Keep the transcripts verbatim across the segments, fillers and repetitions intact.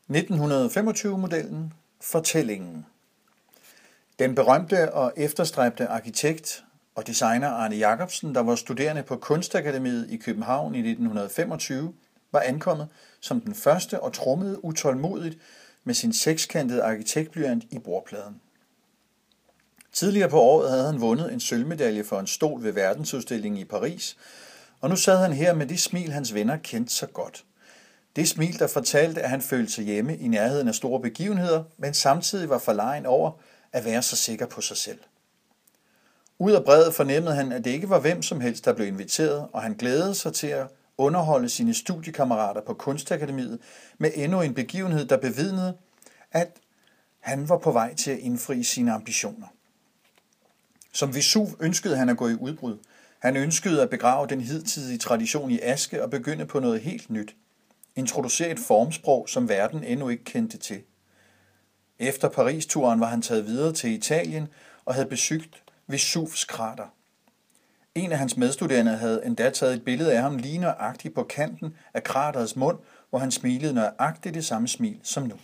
nitten femogtyve-modellen Fortællingen. Den berømte og efterstræbte arkitekt og designer Arne Jacobsen, der var studerende på Kunstakademiet i København i nitten femogtyve, var ankommet som den første og trummede utålmodigt med sin sekskantede arkitektblyant i bordpladen. Tidligere på året havde han vundet en sølvmedalje for en stol ved verdensudstillingen i Paris, og nu sad han her med det smil, hans venner kendte så godt. Det smil, der fortalte, at han følte sig hjemme i nærheden af store begivenheder, men samtidig var forlegen over at være så sikker på sig selv. Ud af brevet fornemmede han, at det ikke var hvem som helst, der blev inviteret, og han glædede sig til at underholde sine studiekammerater på Kunstakademiet med endnu en begivenhed, der bevidnede, at han var på vej til at indfri sine ambitioner. Som Vesuv ønskede han at gå i udbrud. Han ønskede at begrave den hidtidige tradition i aske og begynde på noget helt nyt. Introducere et formsprog, som verden endnu ikke kendte til. Efter Paris-turen var han taget videre til Italien og havde besøgt Vesuvs krater. En af hans medstuderende havde endda taget et billede af ham lige nøjagtigt på kanten af kraterets mund, hvor han smilede nøjagtigt det samme smil som nu.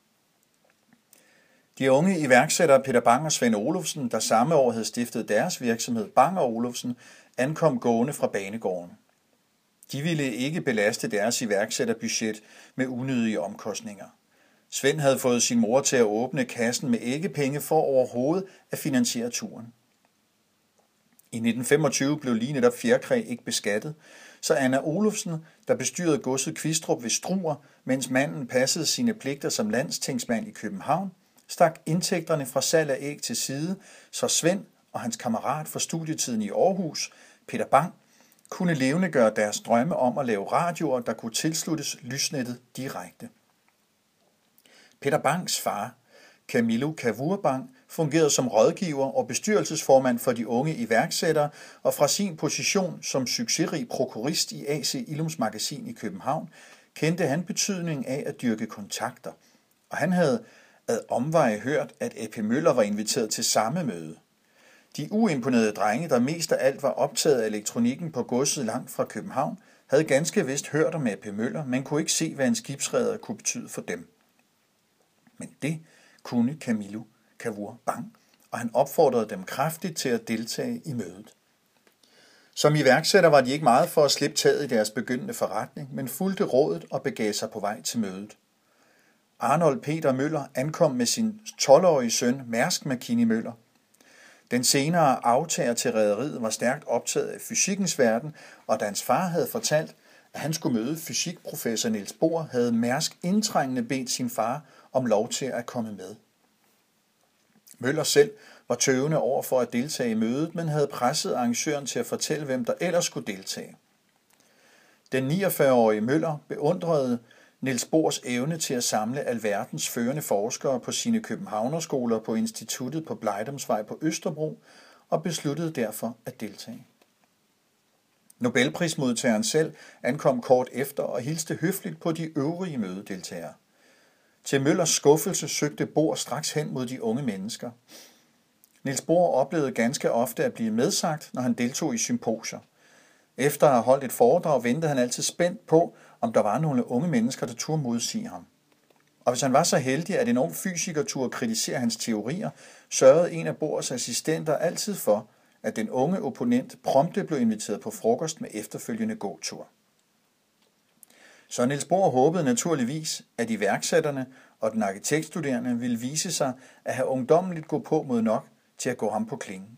De unge iværksættere Peter Bang og Svend Olufsen, der samme år havde stiftet deres virksomhed Bang og Olufsen, ankom gående fra banegården. De ville ikke belaste deres iværksætterbudget med unødige omkostninger. Svend havde fået sin mor til at åbne kassen med æggepenge for overhovedet at finansiere turen. I nitten femogtyve blev lige netop fjerkræ ikke beskattet, så Anna Olufsen, der bestyrede godset Kvistrup ved Struer, mens manden passede sine pligter som landstingsmand i København, stak indtægterne fra salg af æg til side, så Svend og hans kammerat fra studietiden i Aarhus, Peter Bang, kunne levendegøre deres drømme om at lave radioer, der kunne tilsluttes lysnettet direkte. Peter Bangs far, Camillo Cavour Bang, fungerede som rådgiver og bestyrelsesformand for de unge iværksættere, og fra sin position som succesrig prokurist i A C Illums magasin i København, kendte han betydningen af at dyrke kontakter, og han havde ad omveje hørt, at A P Møller var inviteret til samme møde. De uimponerede drenge, der mest af alt var optaget af elektronikken på godset langt fra København, havde ganske vist hørt om A P Møller, men kunne ikke se, hvad en skibsreder kunne betyde for dem. Men det kunne Camillo Cavour Bang, og han opfordrede dem kraftigt til at deltage i mødet. Som iværksætter var de ikke meget for at slippe taget i deres begyndende forretning, men fulgte rådet og begav sig på vej til mødet. Arnold Peter Møller ankom med sin tolv-årige søn Mærsk Makini Møller. Den senere aftager til rederiet var stærkt optaget af fysikkens verden, og da hans far havde fortalt, at han skulle møde fysikprofessor Niels Bohr, havde Mærsk indtrængende bedt sin far om lov til at komme med. Møller selv var tøvende over for at deltage i mødet, men havde presset arrangøren til at fortælle, hvem der ellers skulle deltage. Den niogfyrre-årige Møller beundrede Niels Bohrs evne til at samle alverdens førende forskere på sine københavnerskoler på instituttet på Blejdomsvej på Østerbro og besluttede derfor at deltage. Nobelprismodtageren selv ankom kort efter og hilste høfligt på de øvrige mødedeltagere. Til Møllers skuffelse søgte Bohr straks hen mod de unge mennesker. Niels Bohr oplevede ganske ofte at blive medsagt, når han deltog i symposier. Efter at have holdt et foredrag ventede han altid spændt på, om der var nogle unge mennesker, der turde modsige ham. Og hvis han var så heldig, at en ung fysiker turde kritisere hans teorier, sørgede en af Bohrs assistenter altid for, at den unge opponent prompte blev inviteret på frokost med efterfølgende gåtur. Så Niels Bohr håbede naturligvis, at iværksætterne og den arkitektstuderende ville vise sig at have ungdommeligt gå på mod nok til at gå ham på klingen.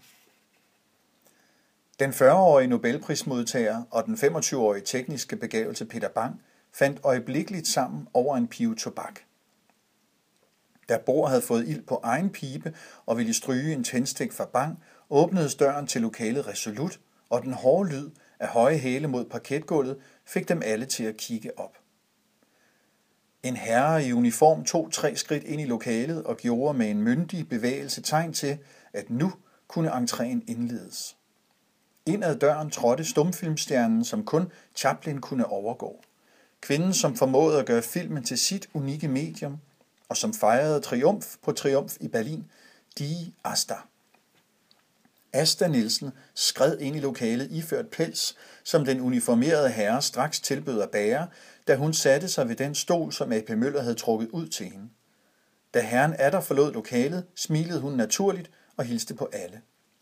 Den fyrre-årige Nobelprismodtager og den femogtyve-årige tekniske begavelse Peter Bang fandt øjeblikkeligt sammen over en pibe tobak. Da Bohr havde fået ild på egen pibe og ville stryge en tændstik fra Bang, åbnedes døren til lokalet resolut, og den hårde lyd af høje hæle mod parketgulvet fik dem alle til at kigge op. En herre i uniform tog tre skridt ind i lokalet og gjorde med en myndig bevægelse tegn til, at nu kunne entréen indledes. Ind ad døren trådte stumfilmstjernen, som kun Chaplin kunne overgå. Kvinden, som formåede at gøre filmen til sit unikke medium, og som fejrede triumf på triumf i Berlin, Die Asta. Asta Nielsen skred ind i lokalet iført pels, som den uniformerede herre straks tilbød at bære, da hun satte sig ved den stol, som A P Møller havde trukket ud til hende. Da herren atter forlod lokalet, smilede hun naturligt og hilste på alle.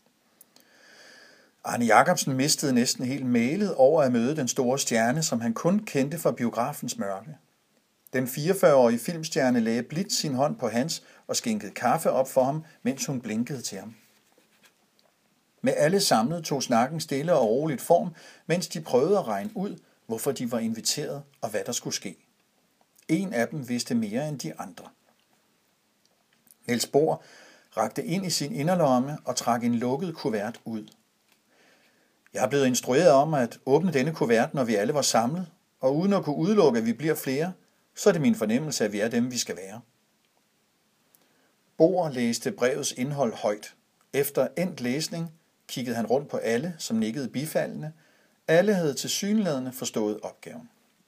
Arne Jacobsen mistede næsten helt mælet over at møde den store stjerne, som han kun kendte fra biografens mørke. Den fireogfyrre-årige filmstjerne lagde blidt sin hånd på hans og skænkede kaffe op for ham, mens hun blinkede til ham. Med alle samlet tog snakken stille og roligt form, mens de prøvede at regne ud, hvorfor de var inviteret og hvad der skulle ske. En af dem vidste mere end de andre. Niels Bohr rakte ind i sin inderlomme og trak en lukket kuvert ud. Jeg er blevet instrueret om at åbne denne kuvert, når vi alle var samlet, og uden at kunne udelukke, at vi bliver flere, så er det min fornemmelse, at vi er dem, vi skal være. Bohr læste brevets indhold højt. Efter endt læsning kiggede han rundt på alle, som nikkede bifaldende. Alle havde tilsyneladende forstået opgaven.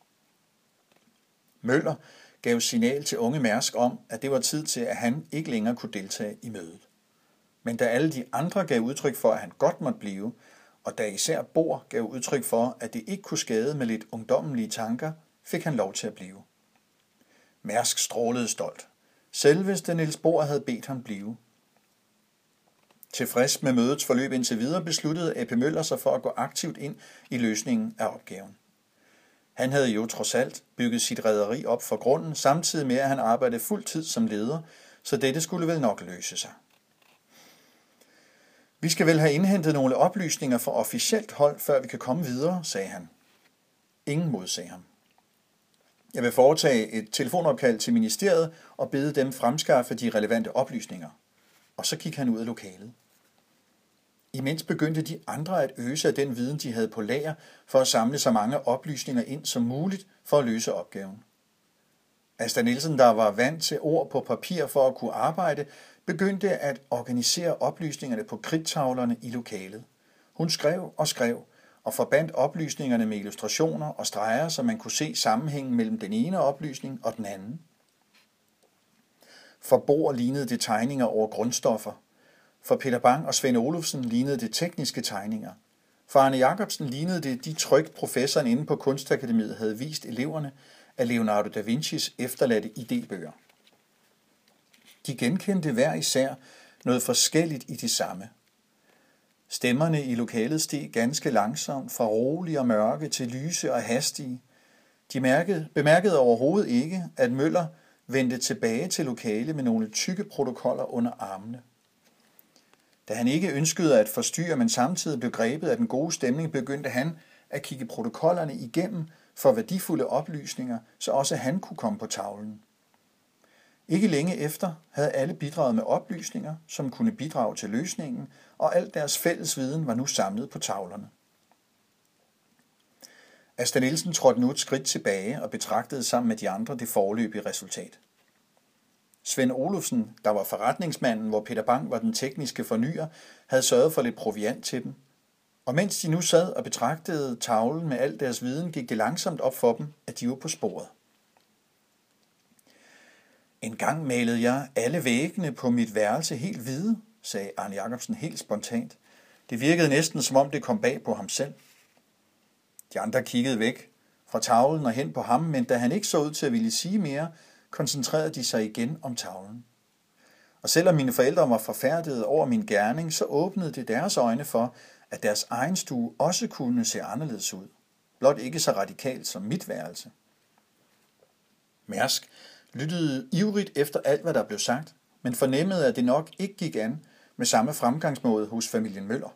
Møller gav signal til unge Mærsk om, at det var tid til, at han ikke længere kunne deltage i mødet. Men da alle de andre gav udtryk for, at han godt måtte blive, og da især Bohr gav udtryk for, at det ikke kunne skade med lidt ungdommelige tanker, fik han lov til at blive. Mærsk strålede stolt. Selveste Niels Bohr havde bedt ham blive. Tilfreds med mødets forløb indtil videre besluttede A P Møller sig for at gå aktivt ind i løsningen af opgaven. Han havde jo trods alt bygget sit rederi op for grunden, samtidig med at han arbejdede fuld tid som leder, så dette skulle vel nok løse sig. Vi skal vel have indhentet nogle oplysninger fra officielt hold, før vi kan komme videre, sagde han. Ingen modsagde ham. Jeg vil foretage et telefonopkald til ministeriet og bede dem fremskaffe de relevante oplysninger. Og så gik han ud af lokalet. Imens begyndte de andre at øse af den viden, de havde på lager, for at samle så mange oplysninger ind som muligt for at løse opgaven. Asta Nielsen, der var vant til ord på papir for at kunne arbejde, begyndte at organisere oplysningerne på kridttavlerne i lokalet. Hun skrev og skrev, og forbandt oplysningerne med illustrationer og streger, så man kunne se sammenhængen mellem den ene oplysning og den anden. For Bohr lignede det tegninger over grundstoffer. For Peter Bang og Svend Olufsen lignede det tekniske tegninger. For Arne Jacobsen lignede det de tryk, professoren inde på Kunstakademiet havde vist eleverne af Leonardo da Vincis efterladte idébøger. De genkendte hver især noget forskelligt i det samme. Stemmerne i lokalet steg ganske langsomt, fra rolige og mørke til lyse og hastige. De mærkede, bemærkede overhovedet ikke, at Møller vendte tilbage til lokalet med nogle tykke protokoller under armene. Da han ikke ønskede at forstyrre, men samtidig blev grebet af den gode stemning, begyndte han at kigge protokollerne igennem for værdifulde oplysninger, så også han kunne komme på tavlen. Ikke længe efter havde alle bidraget med oplysninger, som kunne bidrage til løsningen, og alt deres fælles viden var nu samlet på tavlerne. Asta Nielsen trådte nu et skridt tilbage og betragtede sammen med de andre det foreløbige resultat. Svend Olufsen, der var forretningsmanden, hvor Peter Bang var den tekniske fornyer, havde sørget for lidt proviant til dem. Og mens de nu sad og betragtede tavlen med al deres viden, gik det langsomt op for dem, at de var på sporet. En gang malede jeg alle væggene på mit værelse helt hvide, sagde Arne Jacobsen helt spontant. Det virkede næsten, som om det kom bag på ham selv. De andre kiggede væk fra tavlen og hen på ham, men da han ikke så ud til at ville sige mere, koncentrerede de sig igen om tavlen. Og selvom mine forældre var forfærdede over min gerning, så åbnede det deres øjne for, at deres egen stue også kunne se anderledes ud. Blot ikke så radikalt som mit værelse. Mærsk lyttede ivrigt efter alt, hvad der blev sagt, men fornemmede, at det nok ikke gik an med samme fremgangsmåde hos familien Møller.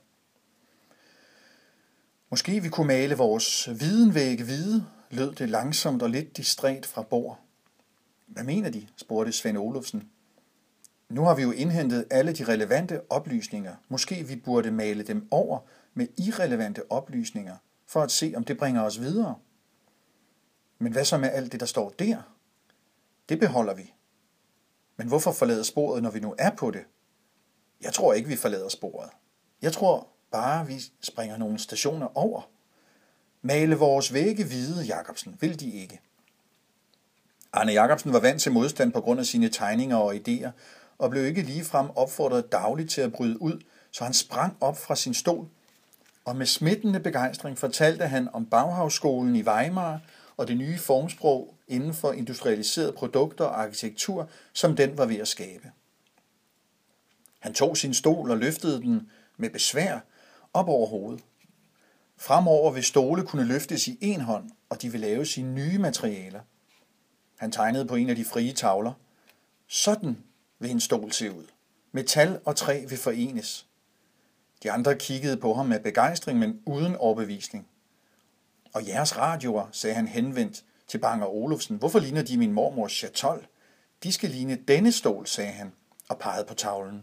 Måske vi kunne male vores videnvægge hvide, lød det langsomt og lidt distræt fra Bohr. Hvad mener de? Spurgte Svend Olufsen. Nu har vi jo indhentet alle de relevante oplysninger. Måske vi burde male dem over med irrelevante oplysninger, for at se, om det bringer os videre. Men hvad så med alt det, der står der? Det beholder vi. Men hvorfor forlade sporet, når vi nu er på det? Jeg tror ikke, vi forlader sporet. Jeg tror bare, vi springer nogle stationer over. Male vores vægge hvide, Jacobsen, vil de ikke. Arne Jacobsen var vant til modstand på grund af sine tegninger og idéer, og blev ikke ligefrem opfordret dagligt til at bryde ud, så han sprang op fra sin stol, og med smittende begejstring fortalte han om Bauhausskolen i Weimar og det nye formsprog inden for industrialiserede produkter og arkitektur, som den var ved at skabe. Han tog sin stol og løftede den med besvær op over hovedet. Fremover vil stole kunne løftes i en hånd, og de vil lave sine nye materialer. Han tegnede på en af de frie tavler. Sådan vil en stol se ud. Metal og træ vil forenes. De andre kiggede på ham med begejstring, men uden overbevisning. Og jeres radioer, sagde han henvendt til Bang og Olufsen. Hvorfor ligner de min mormors chatol? De skal ligne denne stol, sagde han og pegede på tavlen.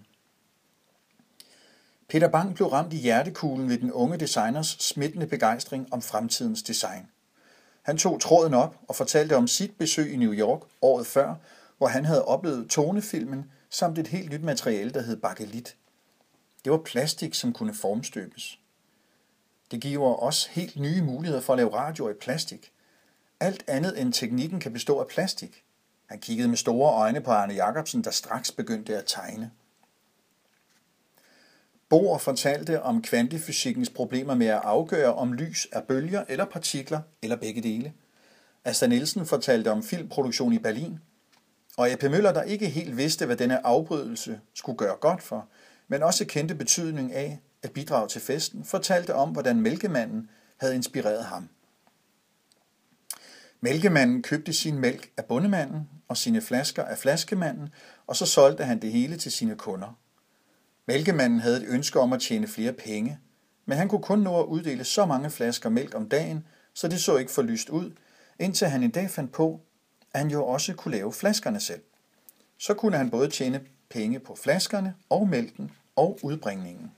Peter Bang blev ramt i hjertekuglen ved den unge designers smittende begejstring om fremtidens design. Han tog tråden op og fortalte om sit besøg i New York året før, hvor han havde oplevet tonefilmen samt et helt nyt materiale, der hed bakelit. Det var plastik, som kunne formstøbes. Det giver os helt nye muligheder for at lave radio i plastik. Alt andet end teknikken kan bestå af plastik. Han kiggede med store øjne på Arne Jacobsen, der straks begyndte at tegne. Bohr fortalte om kvantefysikkens problemer med at afgøre, om lys er bølger eller partikler, eller begge dele. Asta Nielsen fortalte om filmproduktion i Berlin. Og A P Møller, der ikke helt vidste, hvad denne afbrydelse skulle gøre godt for, men også kendte betydningen af at bidrage til festen, fortalte om, hvordan mælkemanden havde inspireret ham. Mælkemanden købte sin mælk af bondemanden og sine flasker af flaskemanden, og så solgte han det hele til sine kunder. Mælkemanden havde et ønske om at tjene flere penge, men han kunne kun nå at uddele så mange flasker mælk om dagen, så det så ikke for lyst ud, indtil han en dag fandt på, at han jo også kunne lave flaskerne selv. Så kunne han både tjene penge på flaskerne og mælken og udbringningen.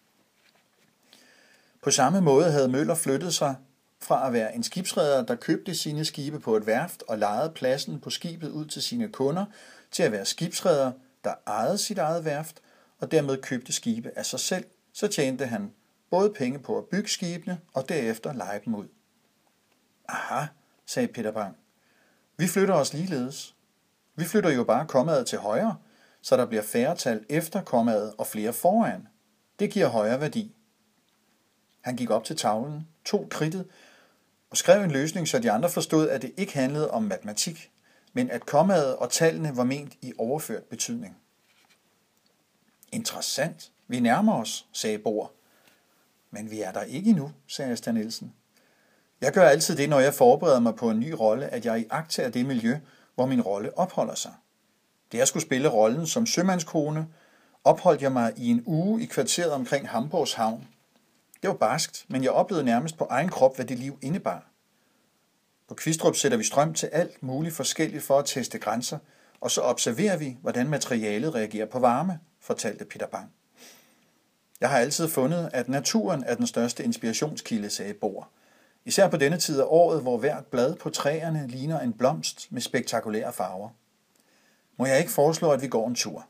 På samme måde havde Møller flyttet sig fra at være en skibsreder, der købte sine skibe på et værft og lejede pladsen på skibet ud til sine kunder, til at være skibsreder, der ejede sit eget værft og dermed købte skibe af sig selv, så tjente han både penge på at bygge skibene og derefter leje dem ud. Aha, sagde Peter Bang. Vi flytter os ligeledes. Vi flytter jo bare kommaet til højre, så der bliver færre tal efter kommaet og flere foran. Det giver højere værdi. Han gik op til tavlen, tog kridtet og skrev en løsning, så de andre forstod, at det ikke handlede om matematik, men at kommaet og tallene var ment i overført betydning. Interessant. Vi nærmer os, sagde Bohr. Men vi er der ikke endnu, sagde Asta Nielsen. Jeg gør altid det, når jeg forbereder mig på en ny rolle, at jeg iagttager det miljø, hvor min rolle opholder sig. Da jeg skulle spille rollen som sømandskone, opholdt jeg mig i en uge i kvarteret omkring Hamburgs havn. Det var barskt, men jeg oplevede nærmest på egen krop, hvad det liv indebar. På Kvistrup sætter vi strøm til alt muligt forskelligt for at teste grænser, og så observerer vi, hvordan materialet reagerer på varme, fortalte Peter Bang. Jeg har altid fundet, at naturen er den største inspirationskilde, sagde Bohr. Især på denne tid af året, hvor hvert blad på træerne ligner en blomst med spektakulære farver. Må jeg ikke foreslå, at vi går en tur?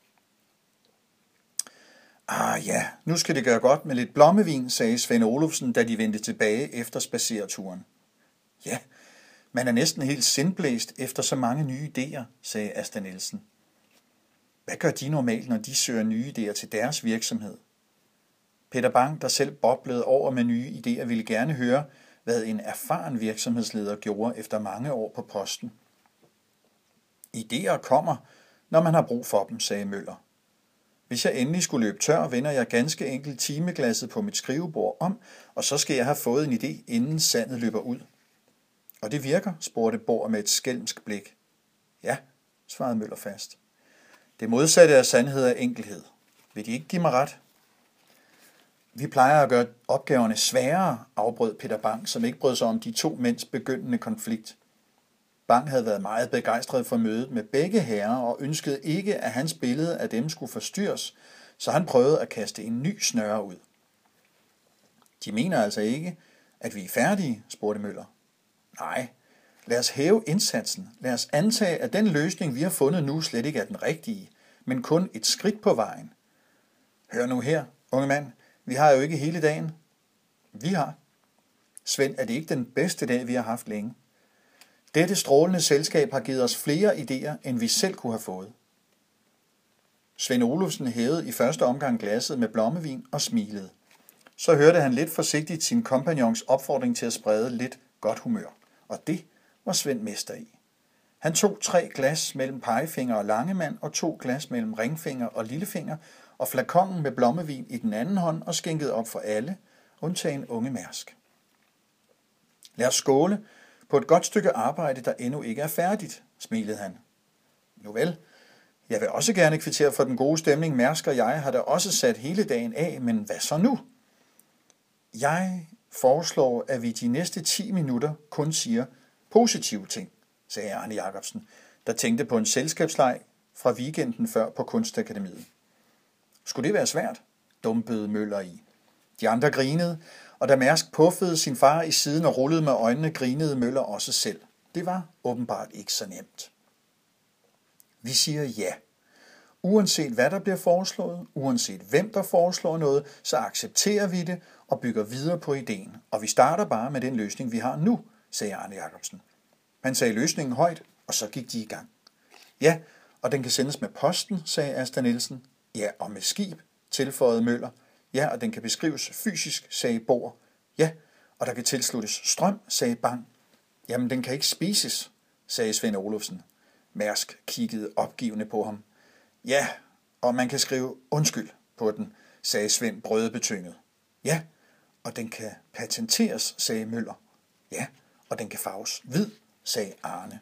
Ah ja, nu skal det gøre godt med lidt blommevin, sagde Svend Olufsen, da de vendte tilbage efter spadsereturen. Ja, man er næsten helt sindblæst efter så mange nye idéer, sagde Asta Nielsen. Hvad gør de normalt, når de søger nye idéer til deres virksomhed? Peter Bang, der selv boblede over med nye idéer, ville gerne høre, hvad en erfaren virksomhedsleder gjorde efter mange år på posten. Idéer kommer, når man har brug for dem, sagde Møller. Hvis jeg endelig skulle løbe tør, vender jeg ganske enkelt timeglasset på mit skrivebord om, og så skal jeg have fået en idé, inden sandet løber ud. Og det virker, spurgte Bohr med et skælmsk blik. Ja, svarede Møller fast. Det modsatte af sandhed er enkelhed. Vil de ikke give mig ret? Vi plejer at gøre opgaverne sværere, afbrød Peter Bang, som ikke brød sig om de to mænds begyndende konflikt. Bang havde været meget begejstret for mødet med begge herrer og ønskede ikke, at hans billede af dem skulle forstyrres, så han prøvede at kaste en ny snøre ud. De mener altså ikke, at vi er færdige, spurgte Møller. Nej, lad os hæve indsatsen. Lad os antage, at den løsning, vi har fundet nu, slet ikke er den rigtige, men kun et skridt på vejen. Hør nu her, unge mand. Vi har jo ikke hele dagen. Vi har. Svend, er det ikke den bedste dag, vi har haft længe? Dette strålende selskab har givet os flere idéer, end vi selv kunne have fået. Svend Olufsen hævede i første omgang glasset med blommevin og smilede. Så hørte han lidt forsigtigt sin kompagnons opfordring til at sprede lidt godt humør, og det var Svend mester i. Han tog tre glas mellem pegefinger og langemand og to glas mellem ringfinger og lillefinger og flakongen med blommevin i den anden hånd og skænkede op for alle, undtagen unge Mærsk. Lad os skåle på et godt stykke arbejde, der endnu ikke er færdigt, smilede han. Nu vel, jeg vil også gerne kvittere for den gode stemning. Mærsk og jeg har da også sat hele dagen af, men hvad så nu? Jeg foreslår, at vi de næste ti minutter kun siger positive ting, sagde Arne Jacobsen, der tænkte på en selskabsleg fra weekenden før på Kunstakademiet. Skulle det være svært? Dumpede Møller i. De andre grinede, og da Mærsk puffede sin far i siden og rullede med øjnene, grinede Møller også selv. Det var åbenbart ikke så nemt. Vi siger ja. Uanset hvad der bliver foreslået, uanset hvem der foreslår noget, så accepterer vi det og bygger videre på ideen. Og vi starter bare med den løsning, vi har nu, sagde Arne Jacobsen. Han sagde løsningen højt, og så gik de i gang. Ja, og den kan sendes med posten, sagde Asta Nielsen. Ja, og med skib, tilføjede Møller. Ja, og den kan beskrives fysisk, sagde Bohr. Ja, og der kan tilsluttes strøm, sagde Bang. Jamen, den kan ikke spises, sagde Svend Olufsen. Mærsk kiggede opgivende på ham. Ja, og man kan skrive undskyld på den, sagde Svend brødebetynget. Ja, og den kan patenteres, sagde Møller. Ja, og den kan farves hvid, sagde Arne.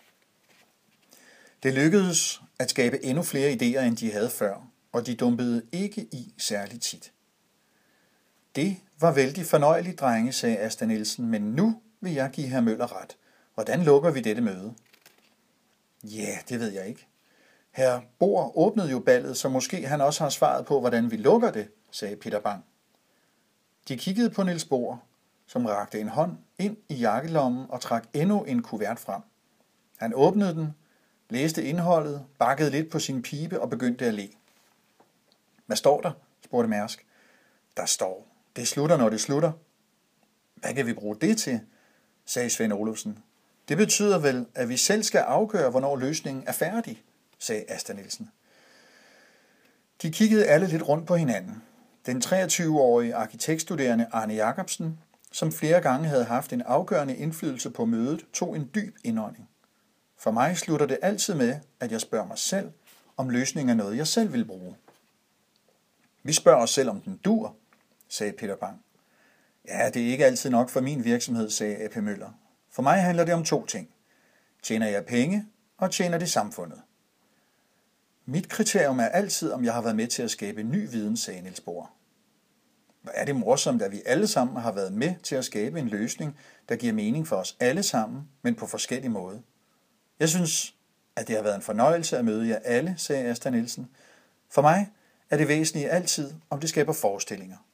Det lykkedes at skabe endnu flere idéer, end de havde før, og de dumpede ikke i særlig tit. Det var vældig fornøjeligt, drenge, sagde Asta Nielsen, men nu vil jeg give hr. Møller ret. Hvordan lukker vi dette møde? Ja, det ved jeg ikke. Herr Bohr åbnede jo ballet, så måske han også har svaret på, hvordan vi lukker det, sagde Peter Bang. De kiggede på Niels Bohr, som rakte en hånd ind i jakkelommen og trak endnu en kuvert frem. Han åbnede den, læste indholdet, bakkede lidt på sin pibe og begyndte at le. Hvad står der? Spurgte Mærsk. Der står, det slutter, når det slutter. Hvad kan vi bruge det til? Sagde Svend Olufsen. Det betyder vel, at vi selv skal afgøre, hvornår løsningen er færdig, sagde Asta Nielsen. De kiggede alle lidt rundt på hinanden. Den treogtyve-årige arkitektstuderende Arne Jacobsen, som flere gange havde haft en afgørende indflydelse på mødet, tog en dyb indånding. For mig slutter det altid med, at jeg spørger mig selv, om løsningen er noget, jeg selv vil bruge. Vi spørger os selv, om den dur, sagde Peter Bang. Ja, det er ikke altid nok for min virksomhed, sagde A P Møller. For mig handler det om to ting. Tjener jeg penge, og tjener det samfundet? Mit kriterium er altid, om jeg har været med til at skabe ny viden, sagde Niels Bohr. Hvor er det morsomt, at vi alle sammen har været med til at skabe en løsning, der giver mening for os alle sammen, men på forskellige måder. Jeg synes, at det har været en fornøjelse at møde jer alle, sagde Asta Nielsen. For mig er det væsentlige altid, om det skaber forestillinger.